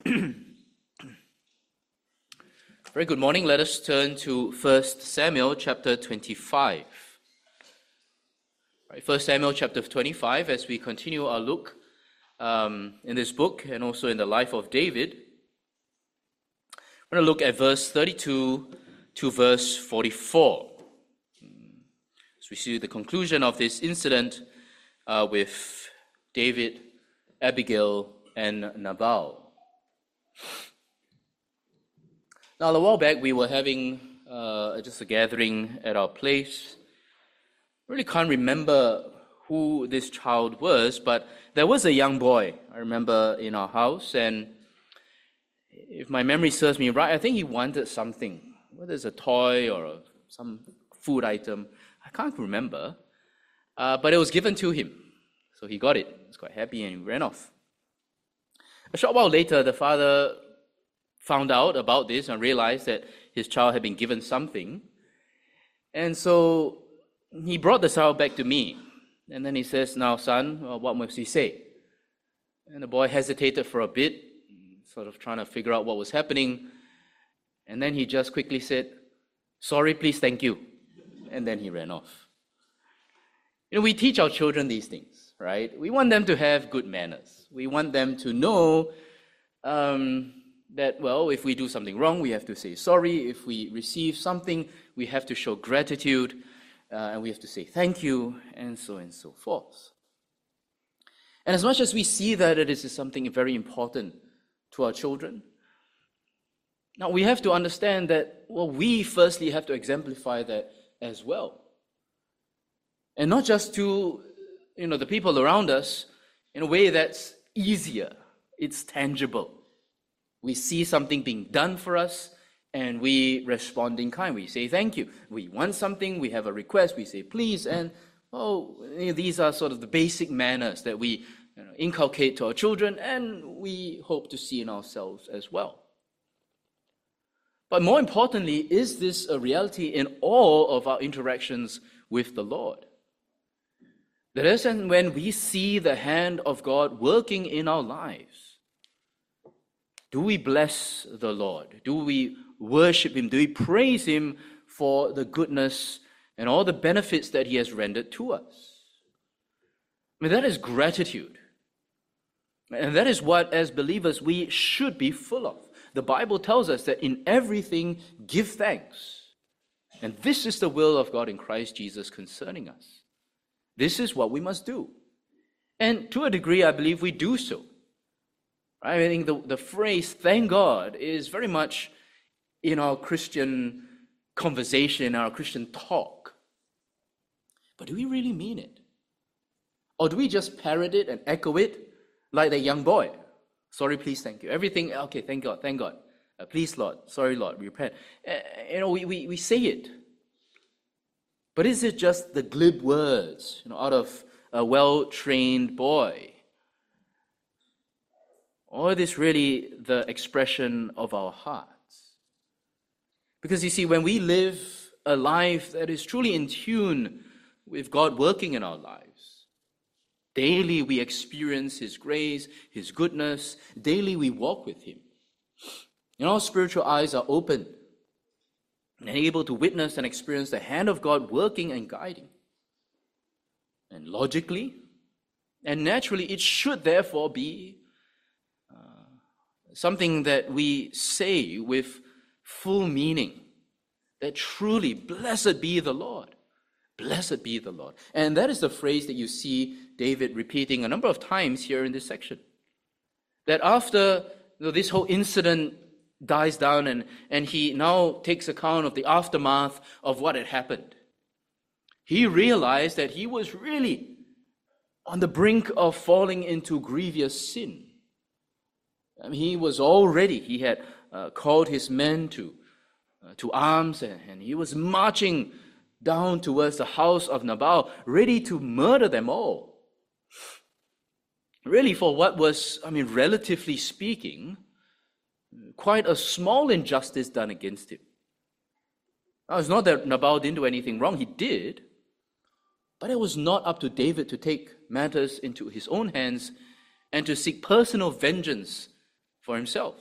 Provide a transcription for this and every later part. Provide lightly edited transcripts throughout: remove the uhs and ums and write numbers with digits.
Very good morning. Let us turn to 1 Samuel chapter 25. Right, 1 Samuel chapter 25, as we continue our look in this book and also in the life of David. We're going to look at verse 32 to verse 44. As we see the conclusion of this incident with David, Abigail, and Nabal. Now, a while back, we were having just a gathering at our place. Really can't remember who this child was, but there was a young boy, I remember, in our house, and if my memory serves me right, I think he wanted something, whether it's a toy or some food item. I can't remember, but it was given to him, so he got it. He was quite happy and he ran off. A short while later, the father found out about this and realized that his child had been given something. And so he brought the child back to me. And then he says, "Now, son, what must we say?" And the boy hesitated for a bit, sort of trying to figure out what was happening. And then he just quickly said, "Sorry, please, thank you." And then he ran off. We teach our children these things, right? We want them to have good manners. We want them to know that, well, if we do something wrong, we have to say sorry. If we receive something, we have to show gratitude, and we have to say thank you, and so forth. And as much as we see that it is something very important to our children, now we have to understand that, well, we firstly have to exemplify that as well. And not just to, the people around us in a way that's easier, it's tangible. We see something being done for us, and we respond in kind. We say thank you. We want something, we have a request, we say please, and these are sort of the basic manners that we inculcate to our children, and we hope to see in ourselves as well. But more importantly, is this a reality in all of our interactions with the Lord? That is, and when we see the hand of God working in our lives, do we bless the Lord? Do we worship Him? Do we praise Him for the goodness and all the benefits that He has rendered to us? That is gratitude. And that is what, as believers, we should be full of. The Bible tells us that in everything, give thanks. And this is the will of God in Christ Jesus concerning us. This is what we must do. And to a degree, I believe we do so. I think the phrase, thank God, is very much in our Christian conversation, our Christian talk. But do we really mean it? Or do we just parrot it and echo it like that young boy? Sorry, please, thank you. Everything, okay, thank God, thank God. Please, Lord, sorry, Lord, repent. We say it. But is it just the glib words out of a well-trained boy? Or is this really the expression of our hearts? Because you see, when we live a life that is truly in tune with God working in our lives, daily we experience His grace, His goodness, daily we walk with Him. Our spiritual eyes are open and able to witness and experience the hand of God working and guiding. And logically and naturally, it should therefore be something that we say with full meaning, that truly, blessed be the Lord. Blessed be the Lord. And that is the phrase that you see David repeating a number of times here in this section. That after this whole incident dies down and he now takes account of the aftermath of what had happened, he realized that he was really on the brink of falling into grievous sin. He had called his men to arms, and he was marching down towards the house of Nabal, ready to murder them all. Really, for what was, relatively speaking, quite a small injustice done against him. Now, it's not that Nabal didn't do anything wrong, he did, but it was not up to David to take matters into his own hands and to seek personal vengeance for himself.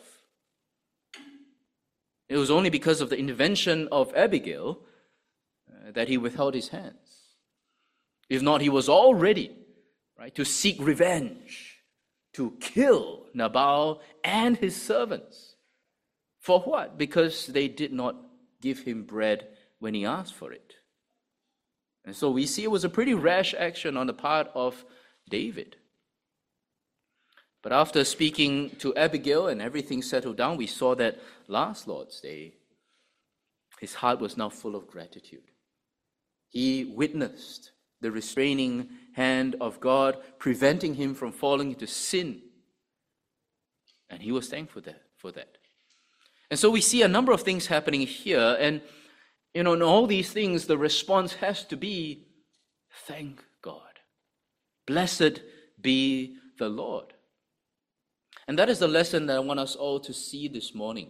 It was only because of the intervention of Abigail that he withheld his hands. If not, he was all ready, right, to seek revenge, to kill Nabal and his servants. For what? Because they did not give him bread when he asked for it. And so we see it was a pretty rash action on the part of David. But after speaking to Abigail and everything settled down, we saw that last Lord's Day, his heart was now full of gratitude. He witnessed the restraining hand of God, preventing him from falling into sin. And he was thankful for that. And so we see a number of things happening here. And, in all these things, the response has to be, thank God. Blessed be the Lord. And that is the lesson that I want us all to see this morning.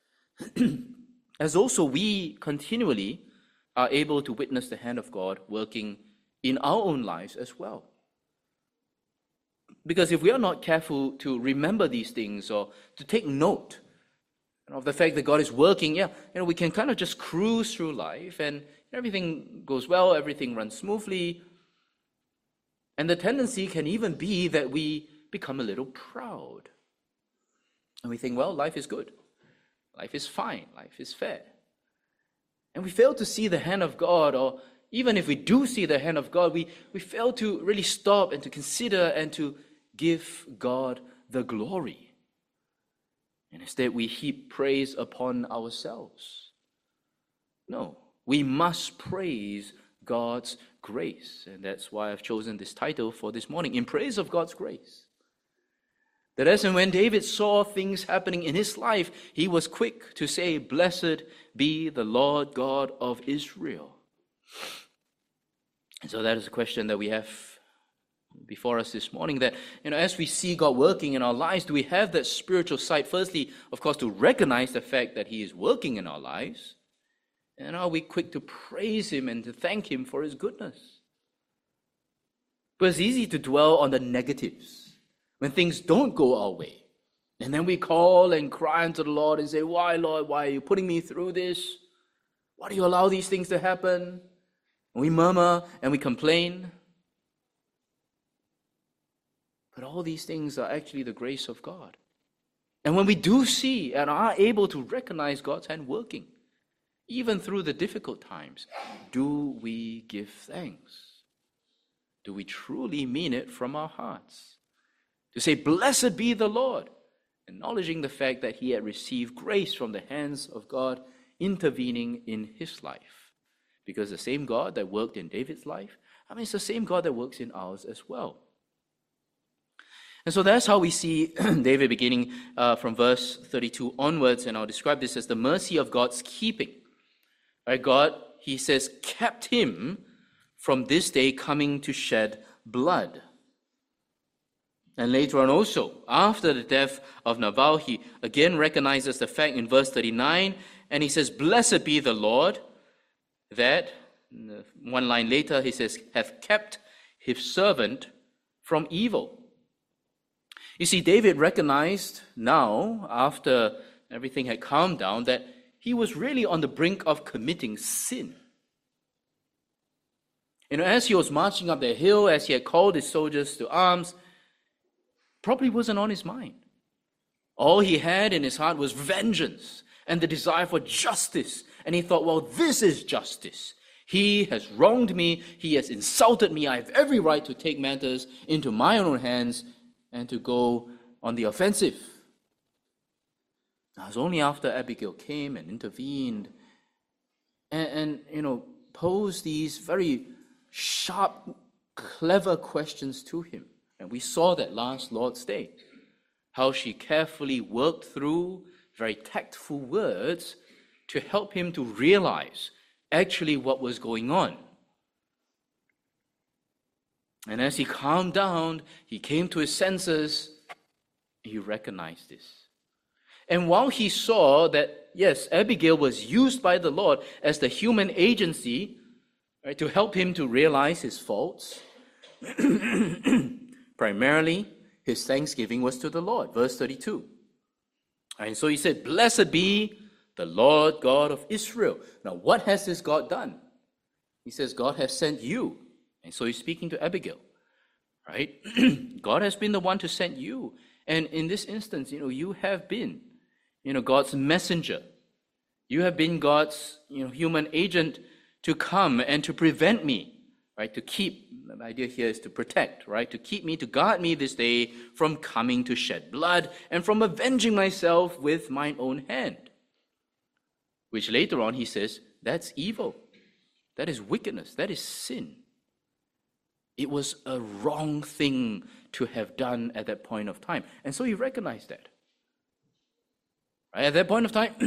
As also we continually are able to witness the hand of God working in our own lives as well. Because if we are not careful to remember these things or to take note of the fact that God is working, we can kind of just cruise through life and everything goes well, everything runs smoothly. And the tendency can even be that we become a little proud. And we think, well, life is good. Life is fine. Life is fair. And we fail to see the hand of God, or even if we do see the hand of God, we fail to really stop and to consider and to give God the glory. And instead we heap praise upon ourselves. No, we must praise God's grace. And that's why I've chosen this title for this morning, In Praise of God's Grace. That as and when David saw things happening in his life, he was quick to say, blessed be the Lord God of Israel. And so that is a question that we have before us this morning, that, as we see God working in our lives, do we have that spiritual sight? Firstly, of course, to recognize the fact that he is working in our lives. And are we quick to praise him and to thank him for his goodness? But it's easy to dwell on the negatives when things don't go our way. And then we call and cry unto the Lord and say, why, Lord, why are you putting me through this? Why do you allow these things to happen? And we murmur and we complain. But all these things are actually the grace of God. And when we do see and are able to recognize God's hand working, even through the difficult times, do we give thanks? Do we truly mean it from our hearts? To say, blessed be the Lord, acknowledging the fact that he had received grace from the hands of God intervening in his life. Because the same God that worked in David's life, it's the same God that works in ours as well. And so that's how we see David beginning from verse 32 onwards, and I'll describe this as the mercy of God's keeping. Right, God, he says, kept him from this day coming to shed blood. And later on also, after the death of Nabal, he again recognizes the fact in verse 39, and he says, blessed be the Lord, that, one line later, he says, hath kept his servant from evil. You see, David recognized now, after everything had calmed down, that he was really on the brink of committing sin. As he was marching up the hill, as he had called his soldiers to arms, probably wasn't on his mind. All he had in his heart was vengeance and the desire for justice. And he thought, well, this is justice. He has wronged me. He has insulted me. I have every right to take matters into my own hands and to go on the offensive. It was only after Abigail came and intervened and posed these very sharp, clever questions to him. And we saw that last Lord's Day, how she carefully worked through very tactful words to help him to realize actually what was going on. And as he calmed down, he came to his senses, he recognized this. And while he saw that, yes, Abigail was used by the Lord as the human agency, right, to help him to realize his faults, primarily, his thanksgiving was to the Lord. Verse 32. And so he said, "Blessed be the Lord God of Israel." Now, what has this God done? He says, God has sent you. And so he's speaking to Abigail, right? God has been the one to send you. And in this instance, you have been, God's messenger. You have been God's, human agent to come and to prevent me, right? To keep, the idea here is to protect, right? To keep me, to guard me this day from coming to shed blood and from avenging myself with mine own hand. Which later on he says, that's evil. That is wickedness. That is sin. It was a wrong thing to have done at that point of time. And so he recognized that. Right? At that point of time,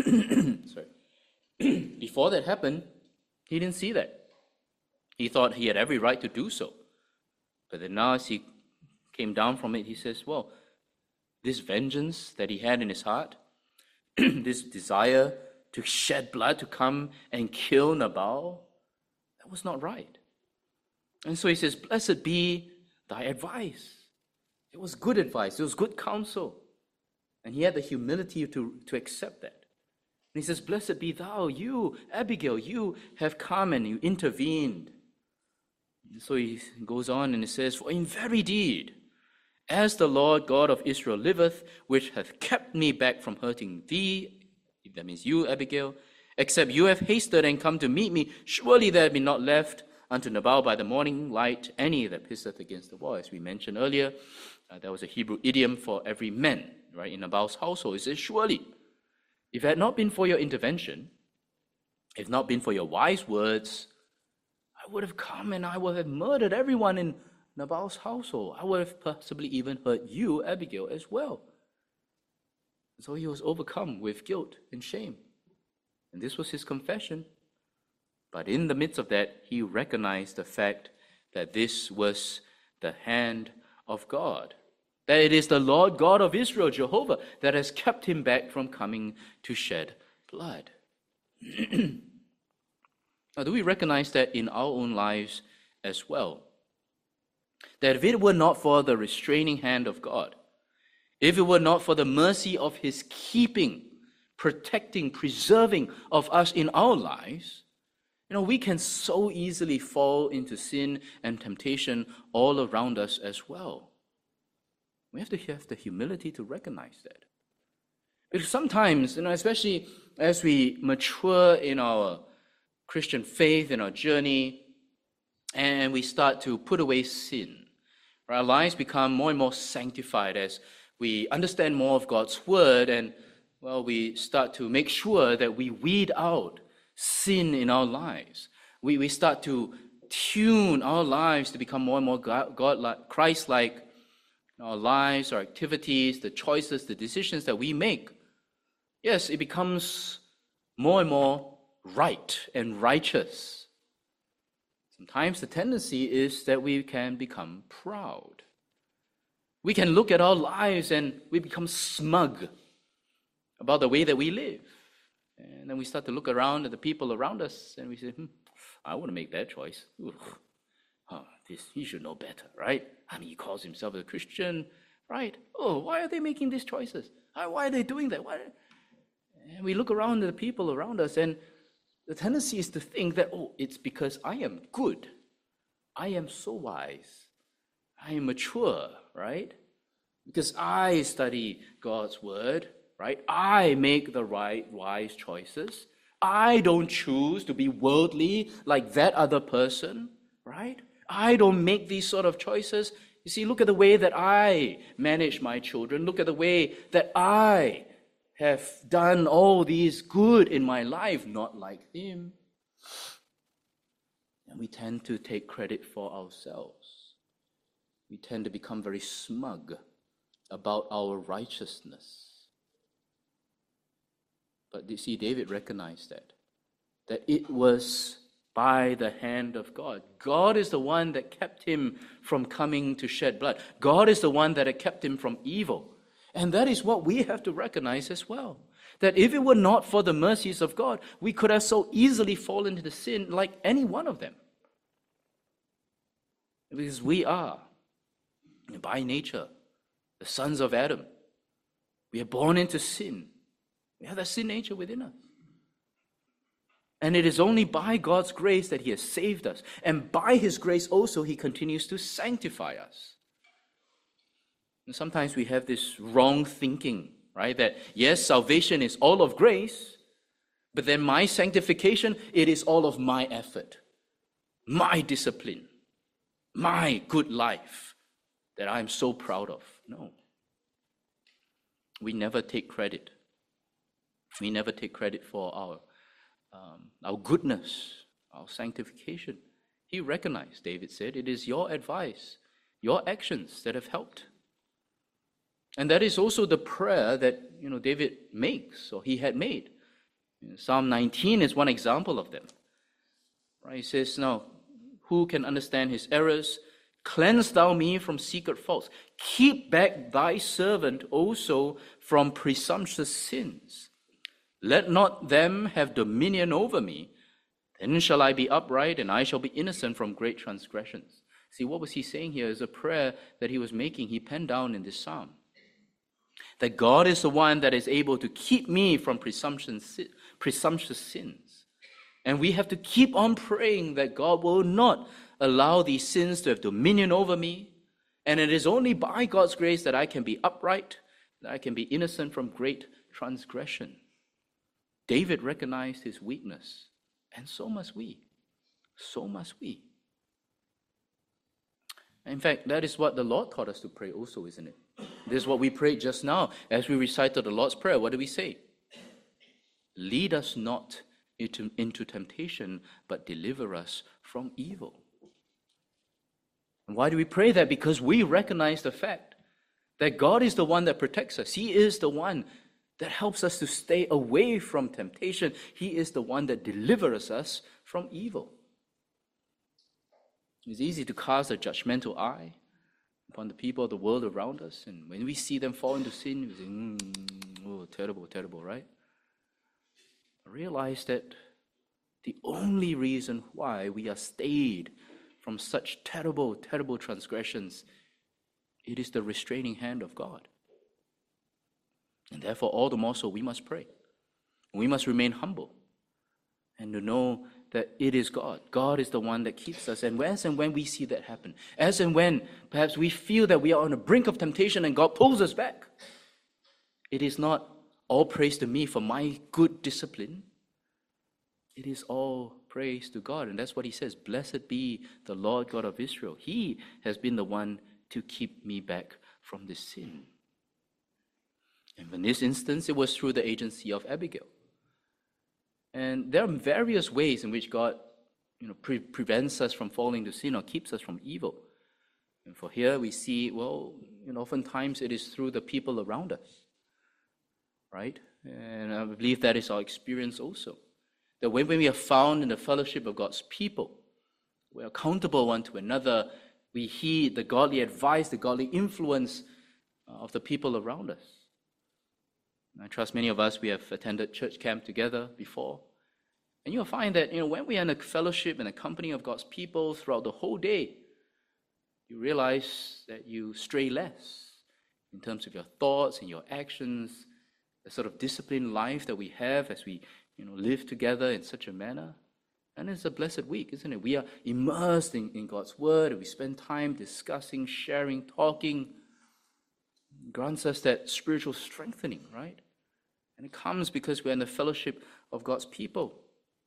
before that happened, he didn't see that. He thought he had every right to do so. But then now as he came down from it, he says, well, this vengeance that he had in his heart, this desire to shed blood, to come and kill Nabal, that was not right. And so he says, blessed be thy advice. It was good advice. It was good counsel. And he had the humility to accept that. And he says, blessed be thou, you, Abigail, you have come and you intervened. And so he goes on and he says, for in very deed, as the Lord God of Israel liveth, which hath kept me back from hurting thee, that means you, Abigail, except you have hasted and come to meet me, surely there be not left unto Nabal by the morning light any that pisseth against the wall. As we mentioned earlier, that was a Hebrew idiom for every man, right, in Nabal's household. It says, surely, if it had not been for your intervention, if not been for your wise words, I would have come and I would have murdered everyone in Nabal's household. I would have possibly even hurt you, Abigail, as well. So he was overcome with guilt and shame. And this was his confession. But in the midst of that, he recognized the fact that this was the hand of God. That it is the Lord God of Israel, Jehovah, that has kept him back from coming to shed blood. Now, do we recognize that in our own lives as well? That if it were not for the restraining hand of God, if it were not for the mercy of his keeping, protecting, preserving of us in our lives, we can so easily fall into sin and temptation all around us as well. We have to have the humility to recognize that. Because sometimes, especially as we mature in our Christian faith, in our journey, and we start to put away sin, our lives become more and more sanctified as we understand more of God's word, and we start to make sure that we weed out sin in our lives. We start to tune our lives to become more and more God-like, Christ-like. Our lives, our activities, the choices, the decisions that we make. Yes, it becomes more and more right and righteous. Sometimes the tendency is that we can become proud. We can look at our lives and we become smug about the way that we live. And then we start to look around at the people around us and we say, I want to make that choice. He should know better, right? He calls himself a Christian, right? Oh, why are they making these choices? Why are they doing that? And we look around at the people around us and the tendency is to think that, it's because I am good. I am so wise. I am mature, right? Because I study God's word, right? I make the right, wise choices. I don't choose to be worldly like that other person, right? I don't make these sort of choices. You see, look at the way that I manage my children. Look at the way that I have done all these good in my life, not like him. And we tend to take credit for ourselves. We tend to become very smug about our righteousness. But you see, David recognized that it was by the hand of God. God is the one that kept him from coming to shed blood. God is the one that had kept him from evil. And that is what we have to recognize as well. That if it were not for the mercies of God, we could have so easily fallen into sin like any one of them. Because we are, by nature, the sons of Adam. We are born into sin. We have that sin nature within us. And it is only by God's grace that He has saved us. And by His grace also, He continues to sanctify us. And sometimes we have this wrong thinking, right? That yes, salvation is all of grace, but then my sanctification, it is all of my effort, my discipline, my good life that I'm so proud of. No. We never take credit. We never take credit for our goodness, our sanctification. He recognized, David said, it is your advice, your actions that have helped. And that is also the prayer that David makes, or he had made. Psalm 19 is one example of them. Right? He says, now, who can understand his errors? Cleanse thou me from secret faults. Keep back thy servant also from presumptuous sins. Let not them have dominion over me. Then shall I be upright, and I shall be innocent from great transgressions. See, what was he saying here is a prayer that he was making. He penned down in this psalm. That God is the one that is able to keep me from presumptuous sins. And we have to keep on praying that God will not allow these sins to have dominion over me. And it is only by God's grace that I can be upright, that I can be innocent from great transgression. David recognized his weakness, and so must we. So must we. In fact, that is what the Lord taught us to pray also, isn't it? This is what we prayed just now as we recited the Lord's Prayer. What do we say? Lead us not into temptation, but deliver us from evil. And why do we pray that? Because we recognize the fact that God is the one that protects us. He is the one that helps us to stay away from temptation. He is the one that delivers us from evil. It's easy to cast a judgmental eye upon the people of the world around us. And when we see them fall into sin, we say, oh, terrible, terrible, right? Realize that the only reason why we are stayed from such terrible, terrible transgressions, it is the restraining hand of God. And therefore, all the more so, we must pray. We must remain humble and to know that it is God. God is the one that keeps us. And as and when we see that happen, as and when perhaps we feel that we are on the brink of temptation and God pulls us back, it is not all praise to me for my good discipline. It is all praise to God. And that's what he says, blessed be the Lord God of Israel. He has been the one to keep me back from this sin. And in this instance, it was through the agency of Abigail. And there are various ways in which God prevents us from falling to sin or keeps us from evil. And for here we see, oftentimes it is through the people around us, right? And I believe that is our experience also. That when we are found in the fellowship of God's people, we are accountable one to another, we heed the godly advice, the godly influence of the people around us. I trust many of us, we have attended church camp together before. And you'll find that, when we are in a fellowship and a company of God's people throughout the whole day, you realize that you stray less in terms of your thoughts and your actions, the sort of disciplined life that we have as we, live together in such a manner. And it's a blessed week, isn't it? We are immersed in God's word, and we spend time discussing, sharing, talking. It grants us that spiritual strengthening, right? And it comes because we're in the fellowship of God's people.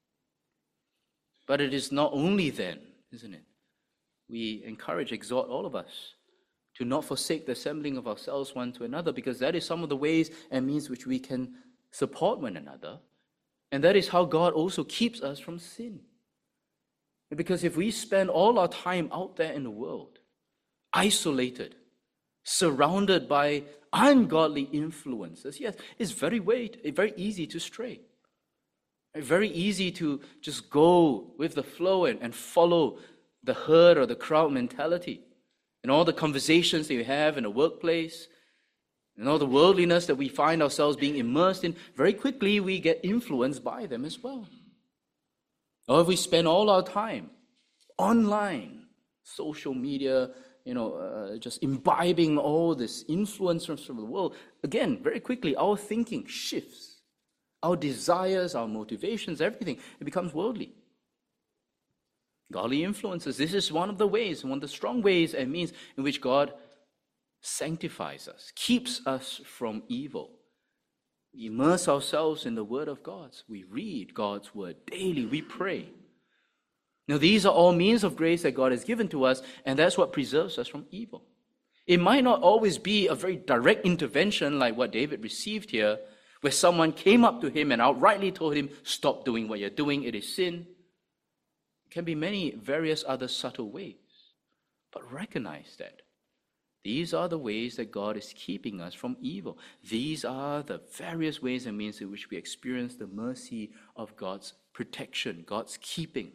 But it is not only then, isn't it? We encourage, exhort all of us to not forsake the assembling of ourselves one to another, because that is some of the ways and means which we can support one another. And that is how God also keeps us from sin. Because if we spend all our time out there in the world, isolated, surrounded by ungodly influences, yes, it's very easy to stray. Very easy to just go with the flow and follow the herd or the crowd mentality. And all the conversations that you have in the workplace, and all the worldliness that we find ourselves being immersed in, very quickly we get influenced by them as well. Or if we spend all our time online, social media, just imbibing all this influence from the world, again, very quickly our thinking shifts. Our desires, our motivations, everything, it becomes worldly. Godly influences, this is one of the ways, one of the strong ways and means in which God sanctifies us, keeps us from evil. We immerse ourselves in the Word of God. We read God's Word daily. We pray. Now, these are all means of grace that God has given to us, and that's what preserves us from evil. It might not always be a very direct intervention like what David received here, where someone came up to him and outrightly told him, stop doing what you're doing, it is sin. It can be many various other subtle ways. But recognize that these are the ways that God is keeping us from evil. These are the various ways and means in which we experience the mercy of God's protection, God's keeping.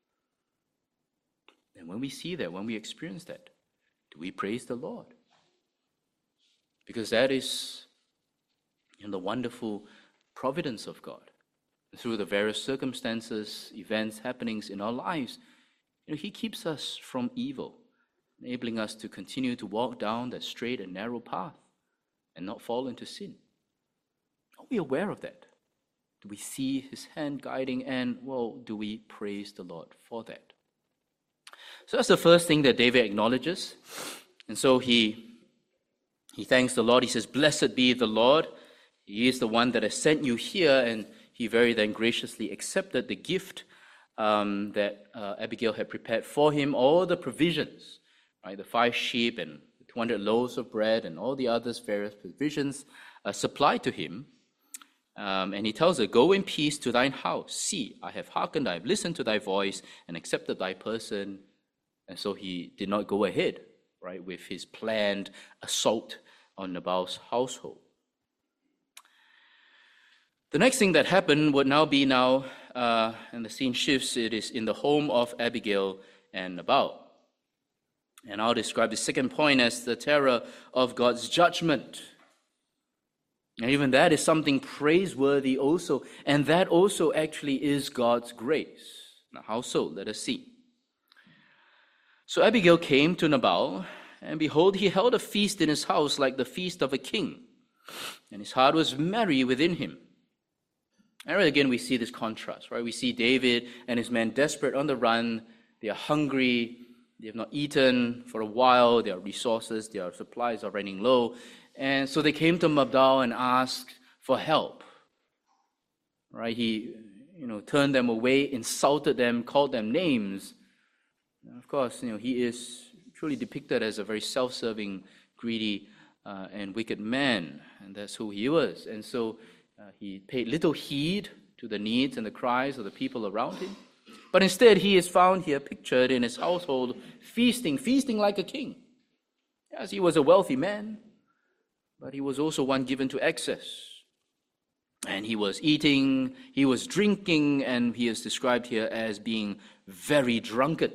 And when we see that, when we experience that, do we praise the Lord? Because that is in the wonderful providence of God. Through the various circumstances, events, happenings in our lives, He keeps us from evil, enabling us to continue to walk down that straight and narrow path and not fall into sin. Are we aware of that? Do we see His hand guiding, and, do we praise the Lord for that? So that's the first thing that David acknowledges. And so he thanks the Lord. He says, "Blessed be the Lord. He is the one that has sent you here." And he very then graciously accepted the gift that Abigail had prepared for him, all the provisions, right? The 5 sheep and 200 loaves of bread and all the others, various provisions supplied to him. And he tells her, "Go in peace to thine house. See, I have hearkened, I have listened to thy voice and accepted thy person." And so he did not go ahead, right, with his planned assault on Nabal's household. The next thing that happened would now be and the scene shifts, it is in the home of Abigail and Nabal. And I'll describe the second point as the terror of God's judgment. And even that is something praiseworthy also, and that also actually is God's grace. Now, how so? Let us see. So Abigail came to Nabal, and behold, he held a feast in his house like the feast of a king, and his heart was merry within him. And again, we see this contrast, right? We see David and his men desperate on the run. They are hungry. They have not eaten for a while. Their resources, their supplies are running low. And so they came to Nabal and asked for help, right? He, turned them away, insulted them, called them names. And of course, he is truly depicted as a very self-serving, greedy, and wicked man. And that's who he was. And so he paid little heed to the needs and the cries of the people around him. But instead, he is found here pictured in his household, feasting like a king. Yes, he was a wealthy man, but he was also one given to excess. And he was eating, he was drinking, and he is described here as being very drunken.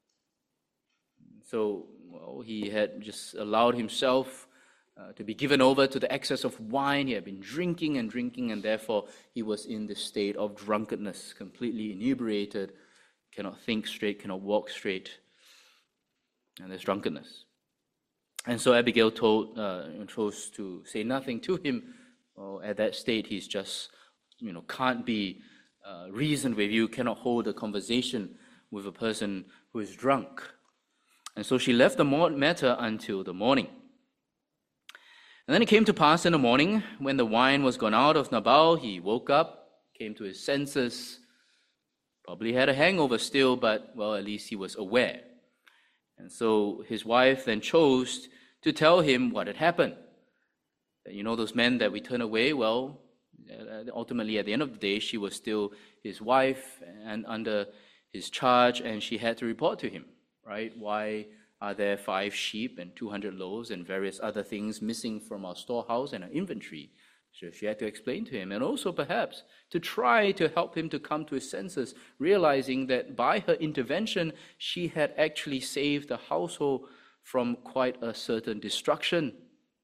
So, he had just allowed himself to be given over to the excess of wine. He had been drinking, and therefore he was in this state of drunkenness, completely inebriated, cannot think straight, cannot walk straight, and there's drunkenness. And so Abigail chose to say nothing to him. At that state, he's just, can't be reasoned with. You cannot hold a conversation with a person who is drunk. And so she left the matter until the morning. And then it came to pass in the morning, when the wine was gone out of Nabal, he woke up, came to his senses, probably had a hangover still, but, at least he was aware. And so his wife then chose to tell him what had happened. That, those men that we turn away, ultimately at the end of the day, she was still his wife and under his charge, and she had to report to him, right? Why are there 5 sheep and 200 loaves and various other things missing from our storehouse and our inventory? So she had to explain to him, and also perhaps to try to help him to come to his senses, realizing that by her intervention, she had actually saved the household from quite a certain destruction.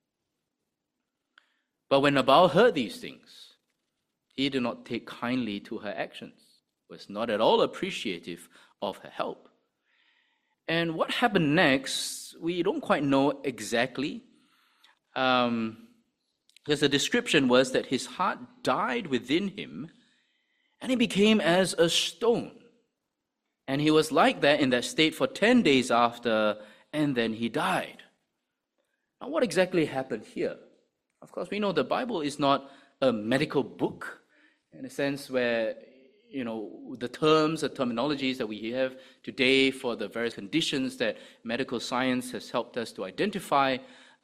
But when Nabal heard these things, he did not take kindly to her actions, was not at all appreciative of her help. And what happened next, we don't quite know exactly. Because the description was that his heart died within him, and he became as a stone. And he was like that in that state for 10 days after, and then he died. Now, what exactly happened here? Of course, we know the Bible is not a medical book in a sense where, the terms, the terminologies that we have today for the various conditions that medical science has helped us to identify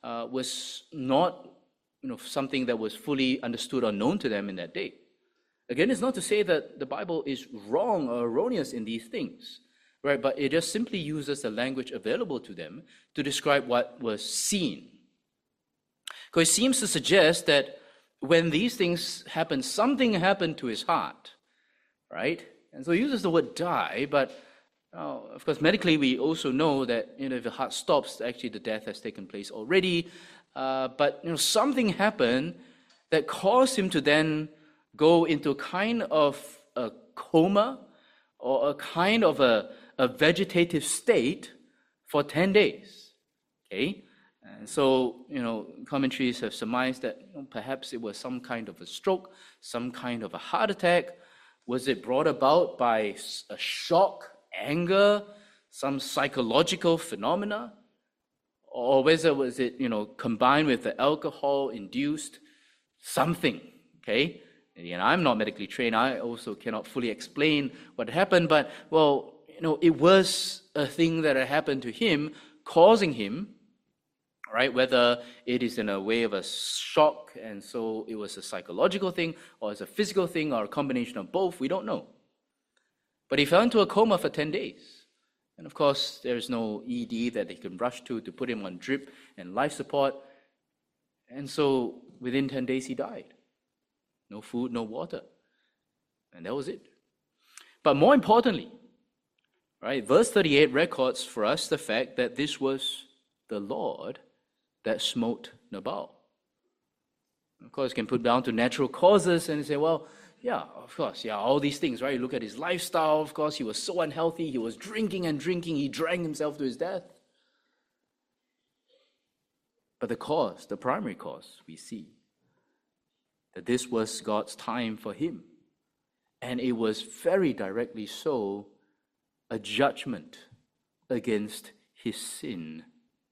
was not, something that was fully understood or known to them in that day. Again, it's not to say that the Bible is wrong or erroneous in these things, right? But it just simply uses the language available to them to describe what was seen. Because it seems to suggest that when these things happen, something happened to his heart, right? And so he uses the word die, but of course, medically, we also know that if the heart stops, actually the death has taken place already. But something happened that caused him to then go into a kind of a coma or a kind of a vegetative state for 10 days. Okay? And so, commentaries have surmised that perhaps it was some kind of a stroke, some kind of a heart attack. Was it brought about by a shock, anger, some psychological phenomena? Or whether was it, combined with the alcohol-induced something, okay? And I'm not medically trained. I also cannot fully explain what happened, but, it was a thing that had happened to him, causing him, right? Whether it is in a way of a shock, and so it was a psychological thing, or it's a physical thing, or a combination of both, we don't know. But he fell into a coma for 10 days. And of course, there's no ED that they can rush to put him on drip and life support. And so within 10 days, he died. No food, no water. And that was it. But more importantly, right, verse 38 records for us the fact that this was the Lord that smote Nabal. Of course, you can put down to natural causes and say, well, yeah, of course, all these things, right? You look at his lifestyle, of course, he was so unhealthy, he was drinking and drinking, he drank himself to his death. But the cause, the primary cause, we see that this was God's time for him. And it was very directly so a judgment against his sin.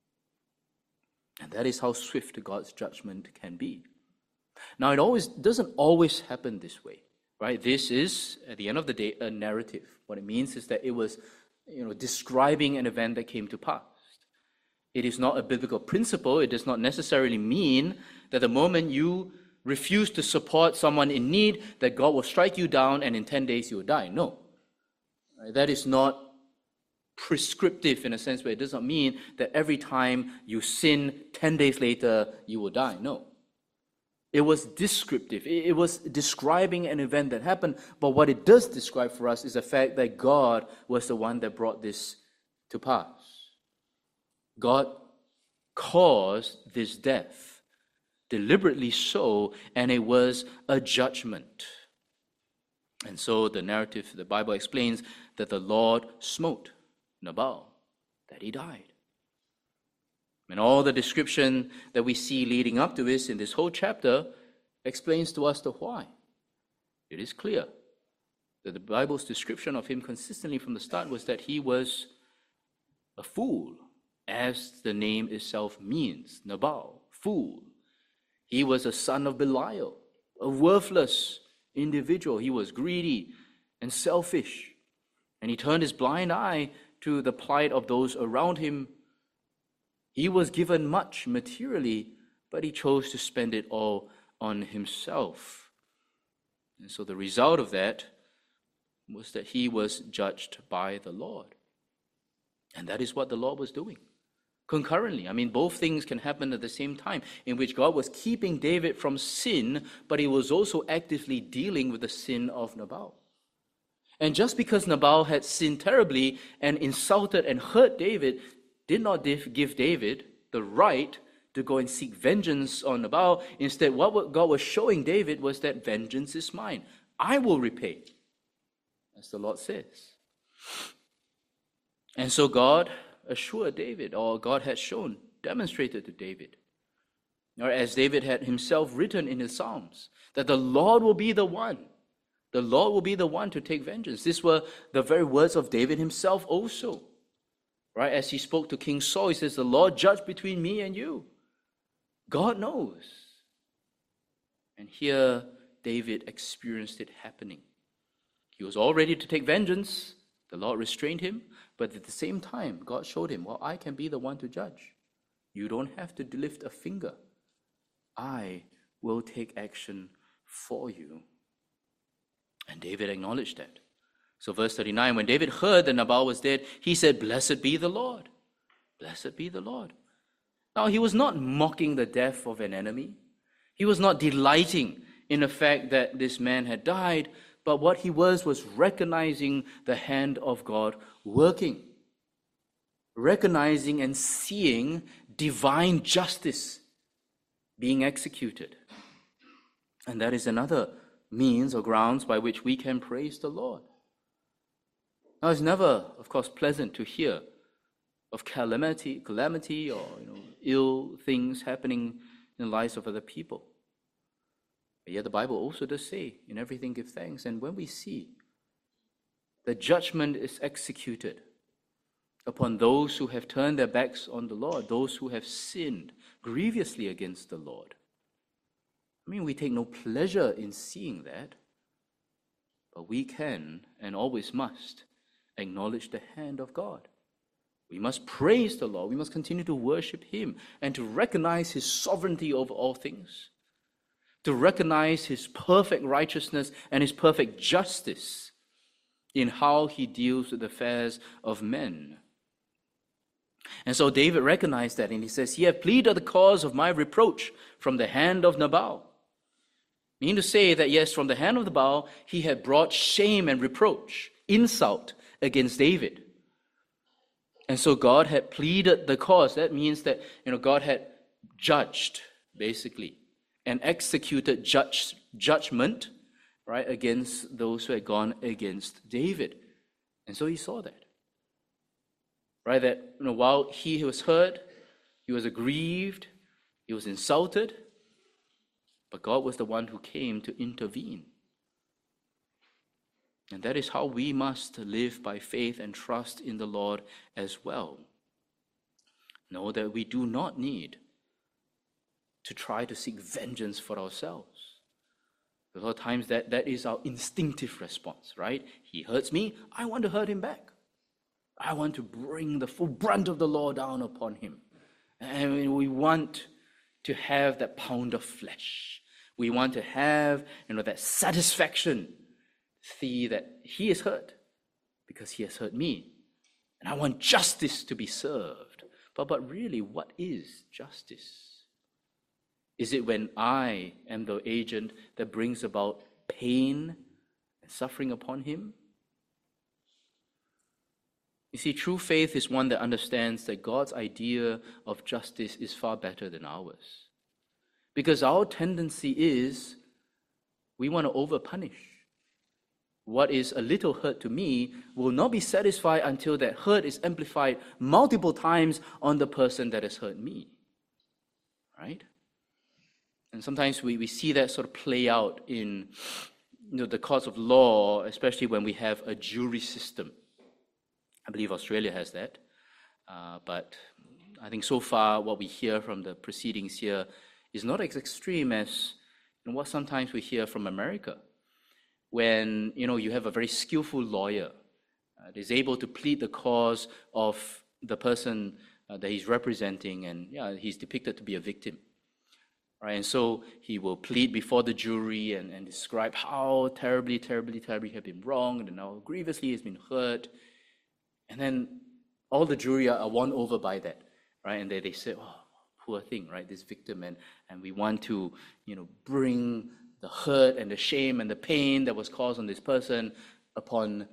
And that is how swift God's judgment can be. Now, it doesn't always happen this way, right? This is, at the end of the day, a narrative. What it means is that it was, describing an event that came to pass. It is not a biblical principle. It does not necessarily mean that the moment you refuse to support someone in need, that God will strike you down and in 10 days you will die. No. That is not prescriptive in a sense where it does not mean that every time you sin, 10 days later you will die. No. It was descriptive. It was describing an event that happened, but what it does describe for us is the fact that God was the one that brought this to pass. God caused this death, deliberately so, and it was a judgment. And so the narrative, the Bible explains that the Lord smote Nabal, that he died. And all the description that we see leading up to this in this whole chapter explains to us the why. It is clear that the Bible's description of him consistently from the start was that he was a fool, as the name itself means, Nabal, fool. He was a son of Belial, a worthless individual. He was greedy and selfish, and he turned his blind eye to the plight of those around him. He was given much materially, but he chose to spend it all on himself. And so the result of that was that he was judged by the Lord. And that is what the Lord was doing concurrently. Both things can happen at the same time, in which God was keeping David from sin, but he was also actively dealing with the sin of Nabal. And just because Nabal had sinned terribly and insulted and hurt David, did not give David the right to go and seek vengeance on Nabal. Instead, what God was showing David was that vengeance is mine. I will repay, as the Lord says. And so God assured David, or God had demonstrated to David, or as David had himself written in his Psalms, that the Lord will be the one. The Lord will be the one to take vengeance. These were the very words of David himself also. Right? As he spoke to King Saul, he says, the Lord judge between me and you. God knows. And here David experienced it happening. He was all ready to take vengeance. The Lord restrained him. But at the same time, God showed him, well, I can be the one to judge. You don't have to lift a finger. I will take action for you. And David acknowledged that. So verse 39, when David heard that Nabal was dead, he said, blessed be the Lord. Blessed be the Lord. Now, he was not mocking the death of an enemy. He was not delighting in the fact that this man had died, but what he was recognizing the hand of God working. Recognizing and seeing divine justice being executed. And that is another means or grounds by which we can praise the Lord. Now, it's never, of course, pleasant to hear of calamity or ill things happening in the lives of other people. But yet the Bible also does say, in everything give thanks. And when we see the judgment is executed upon those who have turned their backs on the Lord, those who have sinned grievously against the Lord, we take no pleasure in seeing that, but we can and always must acknowledge the hand of God. We must praise the Lord. We must continue to worship Him and to recognize His sovereignty over all things, to recognize His perfect righteousness and His perfect justice in how He deals with the affairs of men. And so David recognized that, and he says, "He hath pleaded the cause of my reproach from the hand of Nabal." Meaning to say that, yes, from the hand of Nabal, he had brought shame and reproach, insult against David. And so God had pleaded the cause. That means that God had judged, basically, and executed judgment, right, against those who had gone against David. And so he saw that. Right, that while he was hurt, he was aggrieved, he was insulted, but God was the one who came to intervene. And that is how we must live by faith and trust in the Lord as well. Know that we do not need to try to seek vengeance for ourselves. A lot of times that is our instinctive response, right? He hurts me, I want to hurt him back. I want to bring the full brunt of the law down upon him. And we want to have that pound of flesh. We want to have, that satisfaction, see that he is hurt because he has hurt me. And I want justice to be served. But really, what is justice? Is it when I am the agent that brings about pain and suffering upon him? You see, true faith is one that understands that God's idea of justice is far better than ours. Because our tendency is, we want to over-punish. What is a little hurt to me will not be satisfied until that hurt is amplified multiple times on the person that has hurt me. Right? And sometimes we see that sort of play out in the courts of law, especially when we have a jury system. I believe Australia has that. But I think so far what we hear from the proceedings here is not as extreme as what sometimes we hear from America. When, you have a very skillful lawyer that is able to plead the cause of the person that he's representing, and he's depicted to be a victim. Right? And so he will plead before the jury and describe how terribly have been wronged and how grievously he has been hurt. And then all the jury are won over by that, right? And they say, oh, poor thing, right? This victim, and we want to, bring the hurt and the shame and the pain that was caused on this person upon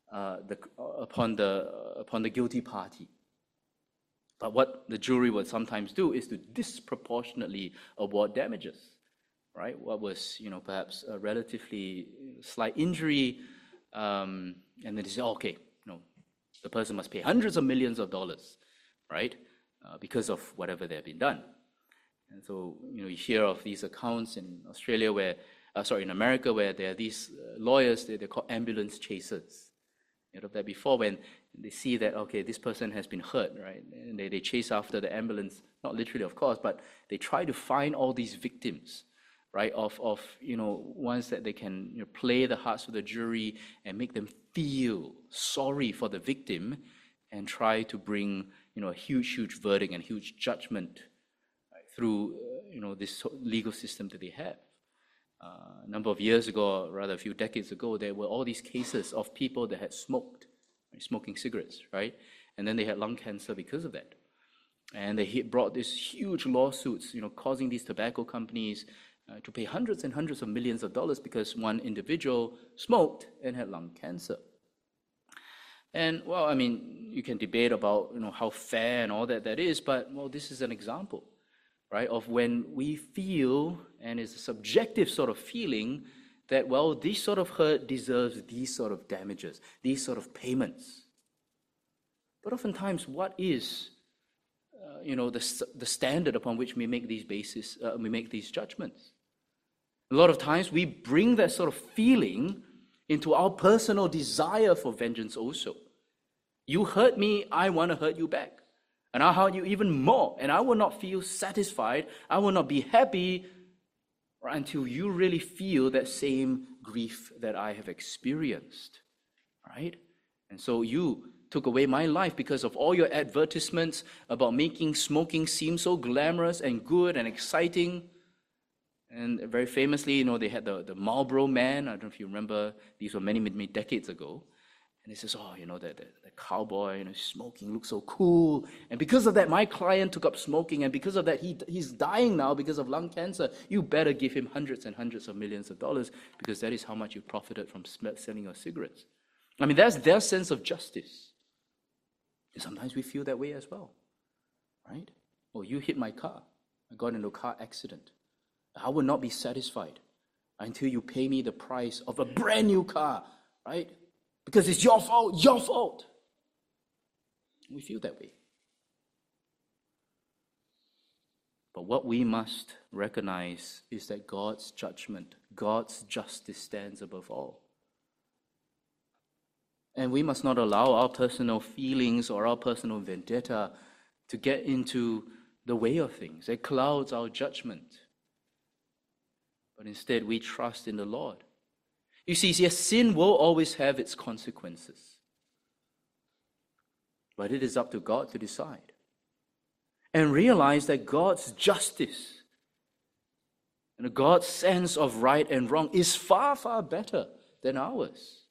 the guilty party. But what the jury would sometimes do is to disproportionately award damages, right? What was, perhaps a relatively slight injury, and then they say, okay, the person must pay hundreds of millions of dollars, right? Because of whatever they have been done. And so, you hear of these accounts in Australia in America, where there are these lawyers, they're called ambulance chasers. You heard of that before, when they see that, okay, this person has been hurt, right? And they chase after the ambulance, not literally, of course, but they try to find all these victims, right, of ones that they can play the hearts of the jury and make them feel sorry for the victim and try to bring, a huge verdict and huge judgment through this legal system that they have. A number of years ago, or rather a few decades ago, there were all these cases of people that had smoked, smoking cigarettes, right? And then they had lung cancer because of that. And they brought these huge lawsuits, causing these tobacco companies to pay hundreds and hundreds of millions of dollars because one individual smoked and had lung cancer. And, well, I mean, you can debate about, how fair and all that is, but, well, this is an example, right, of when we feel, and it's a subjective sort of feeling, that, well, this sort of hurt deserves these sort of damages, these sort of payments. But oftentimes, what is, the standard upon which we make these judgments? A lot of times, we bring that sort of feeling into our personal desire for vengeance also. You hurt me, I want to hurt you back. And I'll hurt you even more. And I will not feel satisfied. I will not be happy until you really feel that same grief that I have experienced. Right? And so you took away my life because of all your advertisements about making smoking seem so glamorous and good and exciting. And very famously, they had the Marlboro Man. I don't know if you remember. These were many, many decades ago. And he says, the cowboy, smoking looks so cool. And because of that, my client took up smoking. And because of that, he's dying now because of lung cancer. You better give him hundreds and hundreds of millions of dollars because that is how much you profited from selling your cigarettes. I mean, that's their sense of justice. And sometimes we feel that way as well, right? Oh, you hit my car. I got into a car accident. I will not be satisfied until you pay me the price of a brand new car, right? Because it's your fault. We feel that way. But what we must recognize is that God's judgment, God's justice stands above all. And we must not allow our personal feelings or our personal vendetta to get into the way of things. It clouds our judgment. But instead, we trust in the Lord. You see, yes, sin will always have its consequences. But it is up to God to decide. And realize that God's justice and God's sense of right and wrong is far, far better than ours.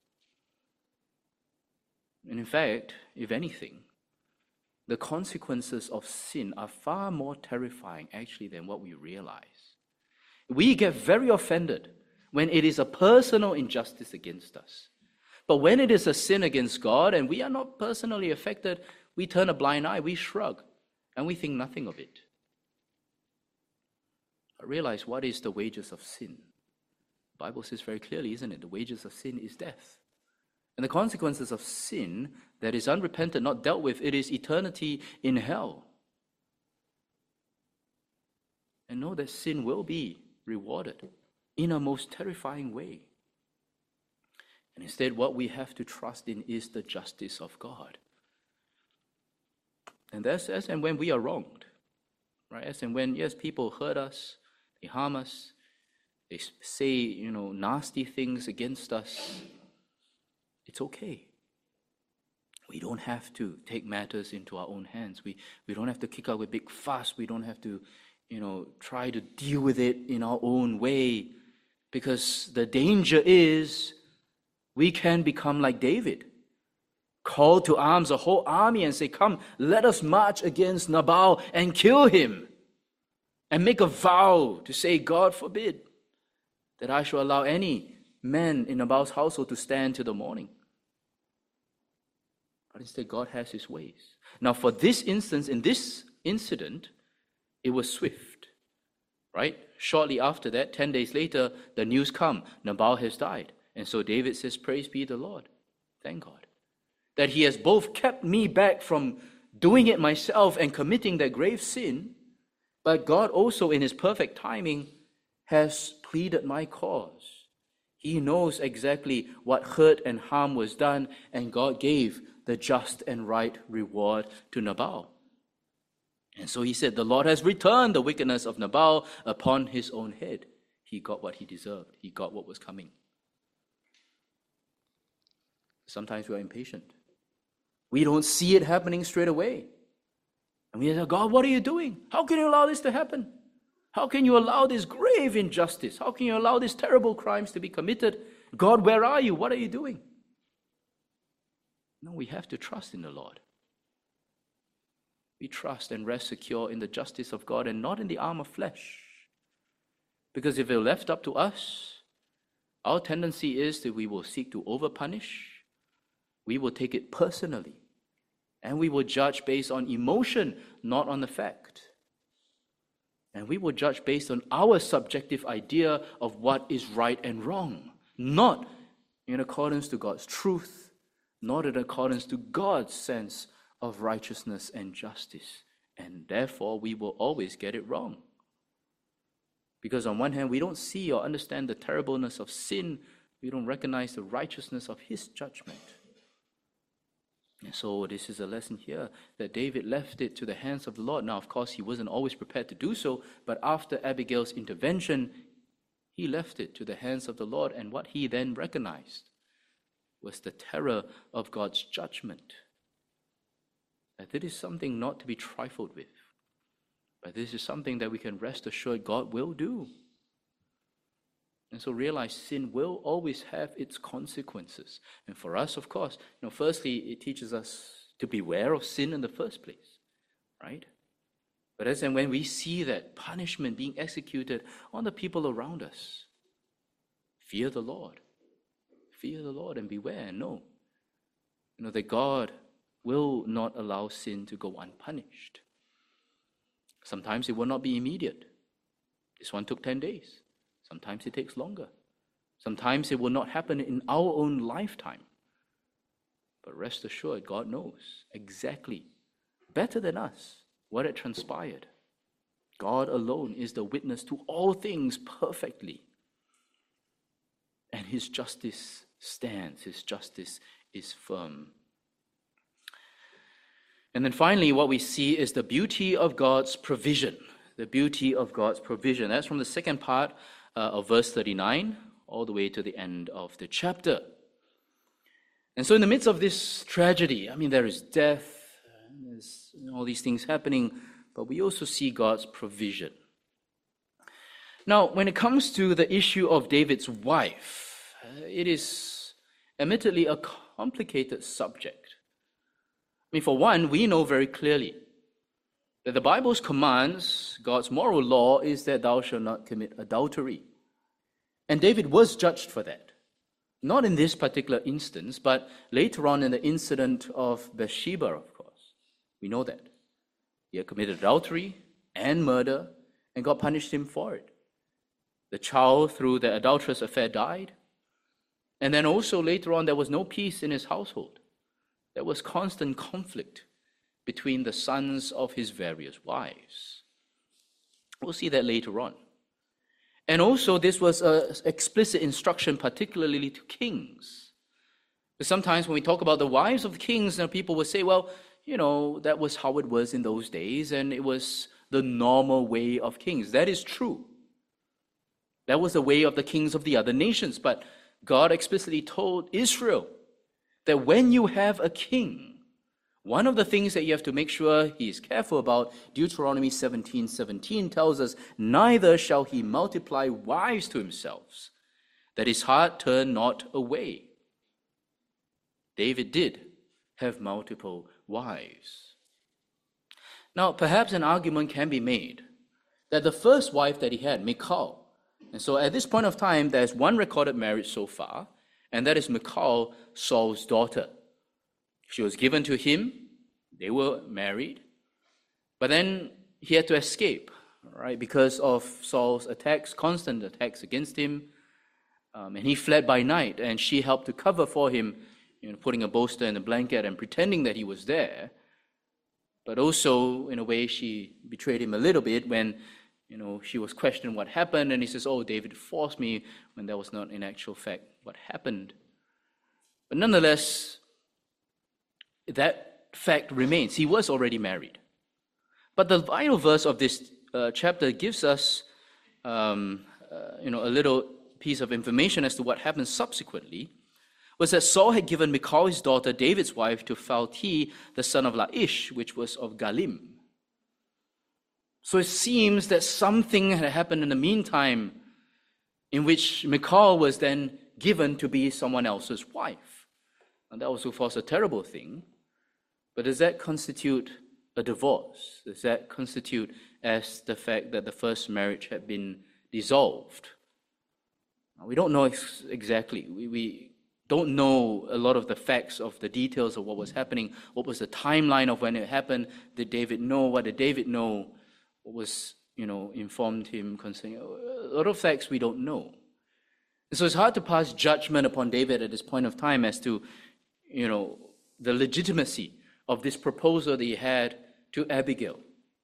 And in fact, if anything, the consequences of sin are far more terrifying actually than what we realize. We get very offended when it is a personal injustice against us. But when it is a sin against God and we are not personally affected, we turn a blind eye, we shrug, and we think nothing of it. But realize, what is the wages of sin? The Bible says very clearly, isn't it? The wages of sin is death. And the consequences of sin that is unrepentant, not dealt with, it is eternity in hell. And know that sin will be rewarded in a most terrifying way. And instead, what we have to trust in is the justice of God. And that's as and when we are wronged, right? As and when, yes, people hurt us, they harm us, they say, nasty things against us, it's okay. We don't have to take matters into our own hands. We don't have to kick out a big fuss. We don't have to, try to deal with it in our own way. Because the danger is we can become like David. Call to arms a whole army and say, come, let us march against Nabal and kill him. And make a vow to say, God forbid that I shall allow any man in Nabal's household to stand till the morning. But instead, God has his ways. Now, for this instance, in this incident, it was swift, right? Shortly after that, 10 days later, the news come, Nabal has died. And so David says, praise be the Lord. Thank God. That he has both kept me back from doing it myself and committing that grave sin, But God also, in his perfect timing, has pleaded my cause. He knows exactly what hurt and harm was done, and God gave the just and right reward to Nabal. And so he said, the Lord has returned the wickedness of Nabal upon his own head. He got what he deserved. He got what was coming. Sometimes we are impatient. We don't see it happening straight away. And we say, God, what are you doing? How can you allow this to happen? How can you allow this grave injustice? How can you allow these terrible crimes to be committed? God, where are you? What are you doing? No, we have to trust in the Lord. We trust and rest secure in the justice of God and not in the arm of flesh. Because if it were left up to us, our tendency is that we will seek to overpunish. We will take it personally. And we will judge based on emotion, not on the fact. And we will judge based on our subjective idea of what is right and wrong, not in accordance to God's truth, not in accordance to God's sense of righteousness and justice. And therefore, we will always get it wrong. Because on one hand, we don't see or understand the terribleness of sin. We don't recognize the righteousness of his judgment. And so this is a lesson here, that David left it to the hands of the Lord. Now, of course, he wasn't always prepared to do so, but after Abigail's intervention, he left it to the hands of the Lord. And what he then recognized was the terror of God's judgment. That it is something not to be trifled with, but this is something that we can rest assured God will do. And so realize sin will always have its consequences. And for us, of course, firstly, it teaches us to beware of sin in the first place, right? But as and when we see that punishment being executed on the people around us, fear the Lord. Fear the Lord and beware and know, that God will not allow sin to go unpunished. Sometimes it will not be immediate. This one took 10 days. Sometimes it takes longer. Sometimes it will not happen in our own lifetime. But rest assured, God knows exactly, better than us, what had transpired. God alone is the witness to all things perfectly. And his justice stands, his justice is firm. And then finally, what we see is the beauty of God's provision. The beauty of God's provision. That's from the second part of verse 39 all the way to the end of the chapter. And so in the midst of this tragedy, there is death, there's all these things happening, but we also see God's provision. Now, when it comes to the issue of David's wife, it is admittedly a complicated subject. For one, we know very clearly that the Bible's commands, God's moral law, is that thou shalt not commit adultery. And David was judged for that. Not in this particular instance, but later on in the incident of Bathsheba, of course. We know that. He had committed adultery and murder, and God punished him for it. The child, through the adulterous affair, died. And then also later on, there was no peace in his household. There was constant conflict between the sons of his various wives. We'll see that later on. And also, this was an explicit instruction, particularly to kings. Because sometimes when we talk about the wives of kings, people will say, well, that was how it was in those days, and it was the normal way of kings. That is true. That was the way of the kings of the other nations. But God explicitly told Israel that when you have a king, one of the things that you have to make sure he is careful about, Deuteronomy 17:17 tells us, neither shall he multiply wives to himself, that his heart turn not away. David did have multiple wives. Now, perhaps an argument can be made that the first wife that he had, Michal, and so at this point of time, there's one recorded marriage so far, and that is Michal, Saul's daughter. She was given to him. They were married. But then he had to escape, right, because of Saul's attacks, constant attacks against him. And he fled by night, and she helped to cover for him, putting a bolster and a blanket and pretending that he was there. But also, in a way, she betrayed him a little bit when, she was questioned what happened, and he says, "Oh, David forced me," when that was not in actual fact what happened. But nonetheless, that fact remains. He was already married. But the final verse of this chapter gives us, a little piece of information as to what happened subsequently. Was that Saul had given Michal, his daughter, David's wife, to Phalti, the son of Laish, which was of Galim. So it seems that something had happened in the meantime in which Michal was then given to be someone else's wife. And that was, of course, a terrible thing. But does that constitute a divorce? Does that constitute as the fact that the first marriage had been dissolved? Now, we don't know exactly. We don't know a lot of the facts of the details of what was happening. What was the timeline of when it happened? Did David know? What did David know? What was, informed him concerning? A lot of facts we don't know. And so it's hard to pass judgment upon David at this point of time as to, the legitimacy of this proposal that he had to Abigail.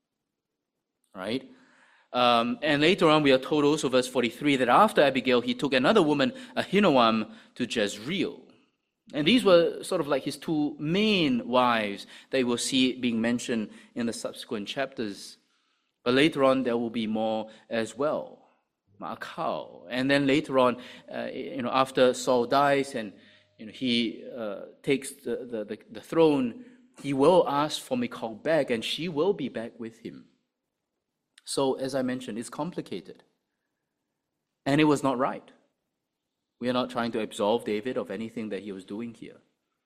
Right? And later on, we are told also, verse 43, that after Abigail, he took another woman, Ahinoam, to Jezreel. And these were sort of like his two main wives that we'll see being mentioned in the subsequent chapters. But later on, there will be more as well. Maachal. And then later on, after Saul dies and he takes the throne, he will ask for Michal back, and she will be back with him. So, as I mentioned, it's complicated. And it was not right. We are not trying to absolve David of anything that he was doing here.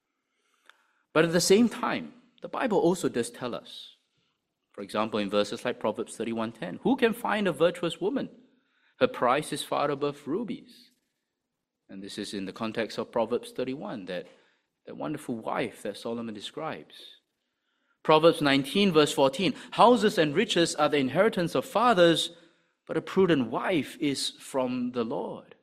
But at the same time, the Bible also does tell us, for example, in verses like Proverbs 31:10, who can find a virtuous woman? Her price is far above rubies. And this is in the context of Proverbs 31, that wonderful wife that Solomon describes. Proverbs 19, verse 14, houses and riches are the inheritance of fathers, but a prudent wife is from the Lord.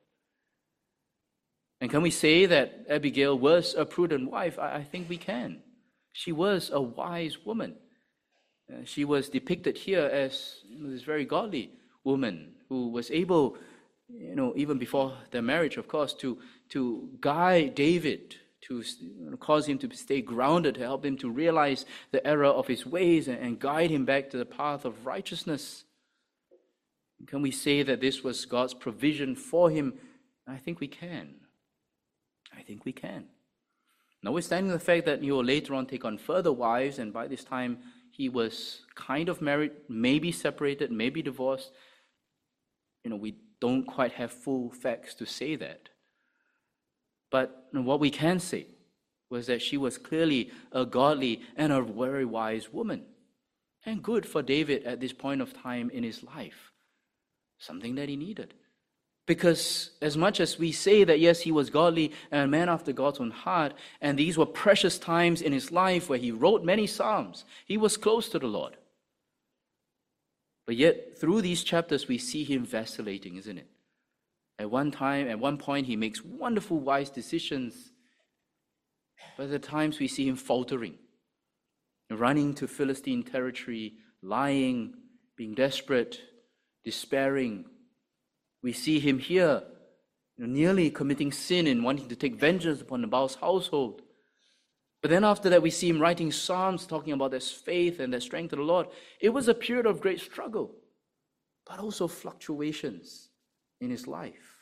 And can we say that Abigail was a prudent wife? I think we can. She was a wise woman. She was depicted here as this very godly woman who was able, even before their marriage, of course, to guide David, to cause him to stay grounded, to help him to realize the error of his ways and guide him back to the path of righteousness. Can we say that this was God's provision for him? I think we can. I think we can. Notwithstanding the fact that he will later on take on further wives, and by this time he was kind of married, maybe separated, maybe divorced. We don't quite have full facts to say that. But what we can say was that she was clearly a godly and a very wise woman. And good for David at this point of time in his life. Something that he needed. Because as much as we say that, yes, he was godly and a man after God's own heart, and these were precious times in his life where he wrote many psalms, he was close to the Lord. But yet, through these chapters, we see him vacillating, isn't it? At one point, he makes wonderful, wise decisions. But at times, we see him faltering, running to Philistine territory, lying, being desperate, despairing. We see him here, nearly committing sin and wanting to take vengeance upon Nabal's household. But then after that, we see him writing psalms, talking about their faith and their strength in the Lord. It was a period of great struggle, but also fluctuations in his life.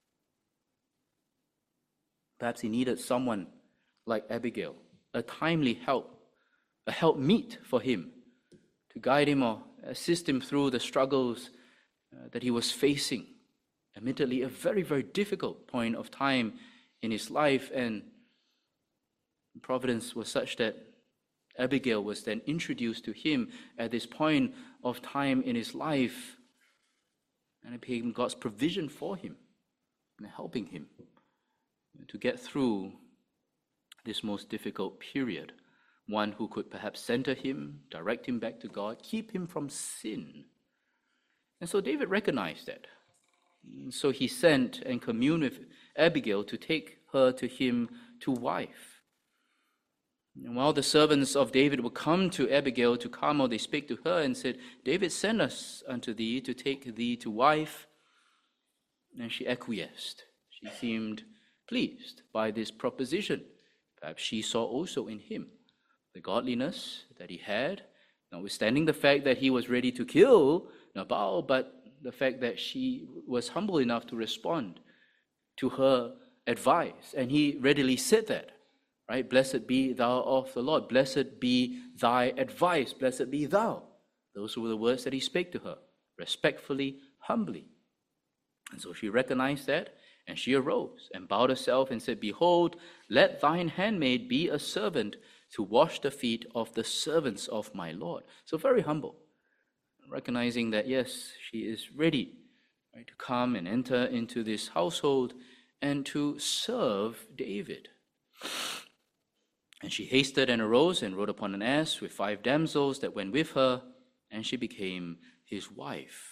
Perhaps he needed someone like Abigail, a timely help, a helpmeet for him, to guide him or assist him through the struggles that he was facing. Admittedly, a very, very difficult point of time in his life, and providence was such that Abigail was then introduced to him at this point of time in his life, and it became God's provision for him and helping him to get through this most difficult period. One who could perhaps center him, direct him back to God, keep him from sin. And so David recognized that. So he sent and communed with Abigail to take her to him to wife. And while the servants of David would come to Abigail to Carmel, they spake to her and said, David sent us unto thee to take thee to wife. And she acquiesced. She seemed pleased by this proposition. Perhaps she saw also in him the godliness that he had, notwithstanding the fact that he was ready to kill Nabal, but the fact that she was humble enough to respond to her advice. And he readily said that, right? Blessed be thou of the Lord. Blessed be thy advice. Blessed be thou. Those were the words that he spake to her, respectfully, humbly. And so she recognized that, and she arose and bowed herself and said, Behold, let thine handmaid be a servant to wash the feet of the servants of my Lord. So very humble, recognizing that, yes, she is ready, right, to come and enter into this household and to serve David. And she hasted and arose and rode upon an ass with 5 damsels that went with her, and she became his wife.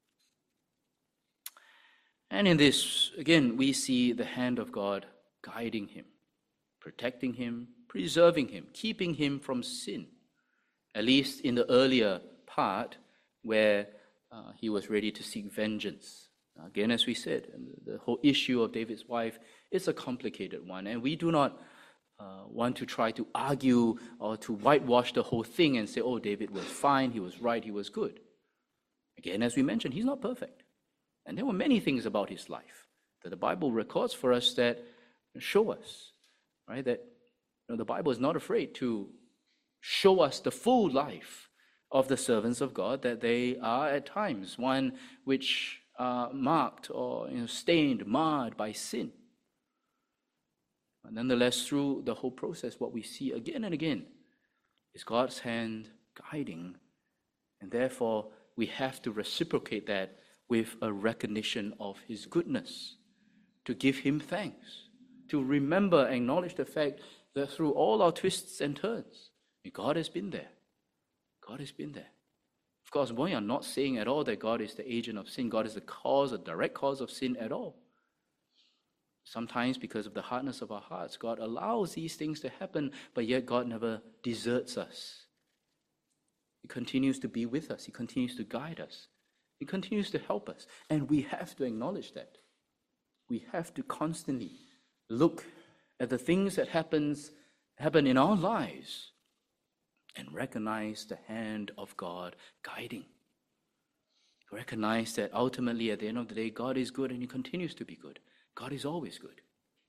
And in this, again, we see the hand of God guiding him, protecting him, preserving him, keeping him from sin, at least in the earlier part where he was ready to seek vengeance. Again, as we said, the whole issue of David's wife is a complicated one, and we do not want to try to argue or to whitewash the whole thing and say, oh, David was fine, he was right, he was good. Again, as we mentioned, he's not perfect. And there were many things about his life that the Bible records for us that show us, right, that the Bible is not afraid to show us the full life of the servants of God, that they are at times one which are marked or stained, marred by sin. But nonetheless, through the whole process, what we see again and again is God's hand guiding, and therefore we have to reciprocate that with a recognition of his goodness, to give him thanks, to remember, acknowledge the fact that through all our twists and turns, God has been there. God has been there. Of course, we are not saying at all that God is the agent of sin. God is the cause, a direct cause of sin at all. Sometimes because of the hardness of our hearts, God allows these things to happen, but yet God never deserts us. He continues to be with us. He continues to guide us. He continues to help us, and we have to acknowledge that. We have to constantly look at the things that happen in our lives and recognize the hand of God guiding. Recognize that ultimately, at the end of the day, God is good and he continues to be good. God is always good.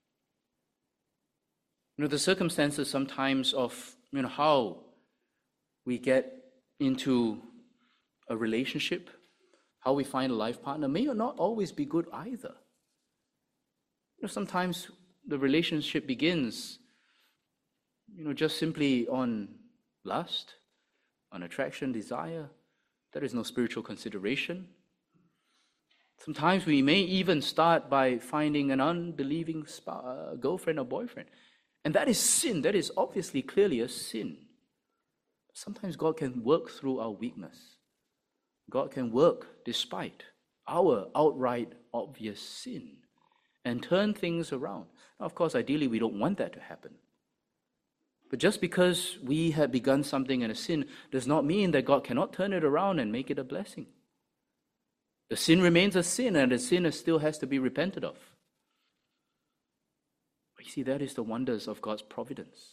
The circumstances sometimes of how we get into a relationship, how we find a life partner may not always be good either. Sometimes the relationship begins, just simply on lust, on attraction, desire. There is no spiritual consideration. Sometimes we may even start by finding an unbelieving girlfriend or boyfriend. And that is sin. That is obviously, clearly a sin. Sometimes God can work through our weakness. God can work despite our outright obvious sin and turn things around. Now, of course, ideally, we don't want that to happen. But just because we have begun something in a sin does not mean that God cannot turn it around and make it a blessing. The sin remains a sin, and the sin still has to be repented of. But you see, that is the wonders of God's providence.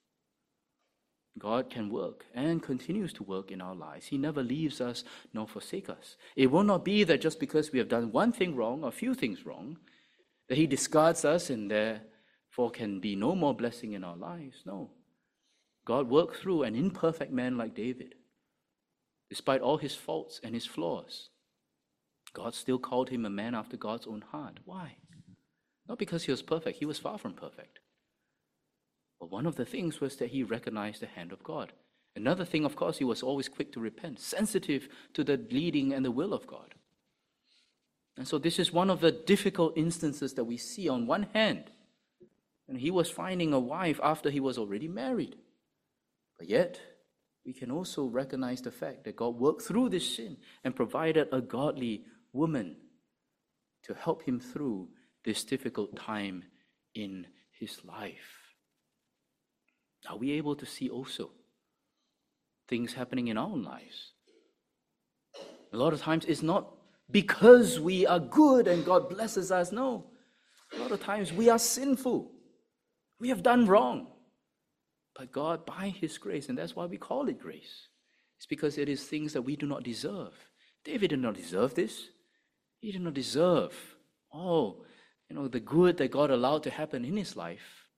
God can work and continues to work in our lives. He never leaves us nor forsakes us. It will not be that just because we have done one thing wrong or a few things wrong, that he discards us and therefore can be no more blessing in our lives. No. God worked through an imperfect man like David. Despite all his faults and his flaws, God still called him a man after God's own heart. Why? Not because he was perfect. He was far from perfect. But one of the things was that he recognized the hand of God. Another thing, of course, he was always quick to repent, sensitive to the leading and the will of God. And so this is one of the difficult instances that we see. On one hand, and he was finding a wife after he was already married. But yet, we can also recognize the fact that God worked through this sin and provided a godly woman to help him through this difficult time in his life. Are we able to see also things happening in our own lives? A lot of times it's not because we are good and God blesses us. No. A lot of times we are sinful. We have done wrong. But God, by His grace, and that's why we call it grace, it's because it is things that we do not deserve. David did not deserve this. He did not deserve the good that God allowed to happen in his life.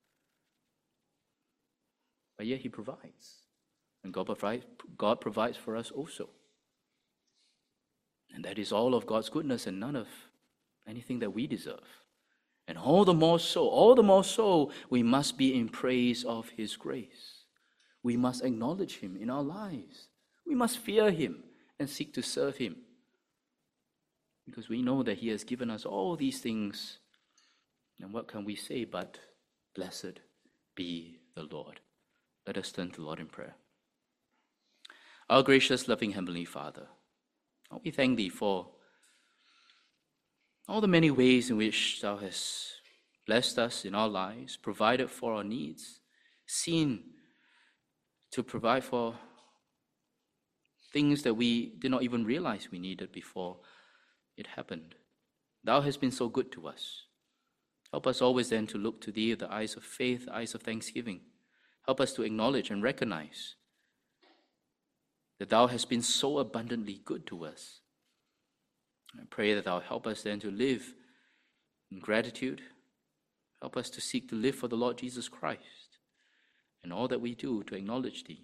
But yet He provides. And God provides for us also. And that is all of God's goodness and none of anything that we deserve. And all the more so, we must be in praise of His grace. We must acknowledge Him in our lives. We must fear Him and seek to serve Him. Because we know that He has given us all these things. And what can we say but, blessed be the Lord. Let us turn to the Lord in prayer. Our gracious, loving Heavenly Father, we thank Thee for all the many ways in which Thou hast blessed us in our lives, provided for our needs, seen to provide for things that we did not even realize we needed before it happened. Thou hast been so good to us. Help us always then to look to Thee with the eyes of faith, the eyes of thanksgiving. Help us to acknowledge and recognize that Thou hast been so abundantly good to us. I pray that Thou help us then to live in gratitude. Help us to seek to live for the Lord Jesus Christ and all that we do to acknowledge Thee.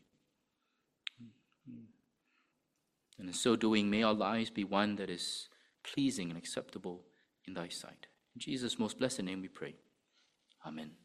And in so doing, may our lives be one that is pleasing and acceptable in Thy sight. In Jesus' most blessed name we pray. Amen.